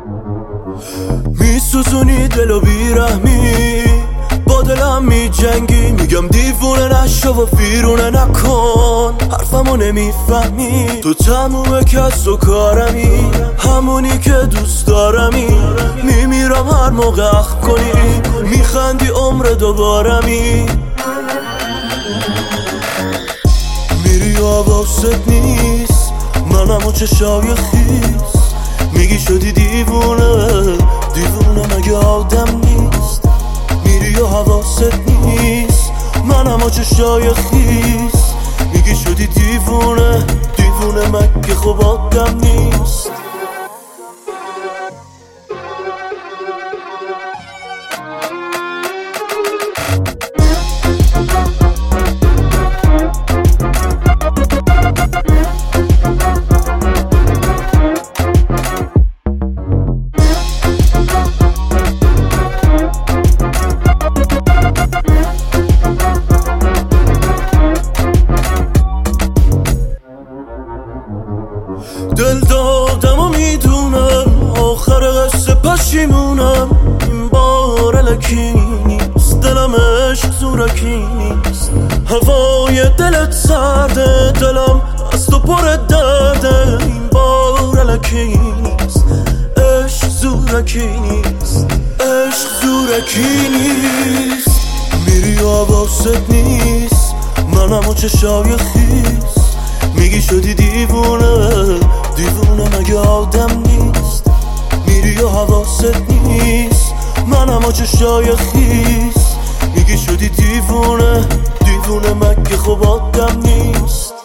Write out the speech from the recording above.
میسوزونی دلو بیرحمی، با دلم میجنگی، میگم دیوونه نشو و فیرونه نکن، حرفمو نمیفهمی، تو تموم کس و کارمی، همونی که دوست دارمی، میمیرم هر موقع اخ کنی، میخندی عمر دوبارمی، میری و حواست نیست، منم و چشای خیس، میگی شدی دیوونه، دیوونه مگه آدم نیست، میری و حواست نیست، منم و چشای خیس، میگی شدی دیوونه، دیوونه مگه خب آدم نیست. دل دادم و میدونم آخر قصه پشیمونم، این بار الکی نیست، دلم عشق زورکی نیست، هوای دلت سرده، دلم از تو پر درده، این بار الکی نیست، عشق زورکی نیست، عشق زورکی نیست، میری و حواست نیست، منم و چشای خیس، میگی شدی دیوونه، دیوونه مگه آدم نیست، میری و حواست نیست، منم و چشای خیس، میگی شدی دیوونه، دیوونه مگه خب آدم نیست.